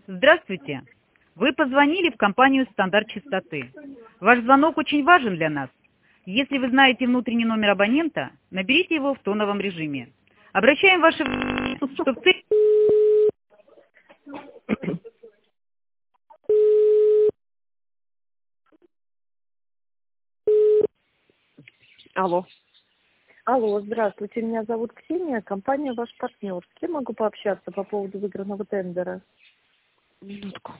Здравствуйте. Вы позвонили в компанию «Стандарт чистоты». Ваш звонок очень важен для нас. Если вы знаете внутренний номер абонента, наберите его в тоновом режиме. Обращаем ваше внимание, что в целях... Алло. Алло, здравствуйте, меня зовут Ксения, компания «Ваш партнер». С кем могу пообщаться по поводу выигранного тендера? Минутку.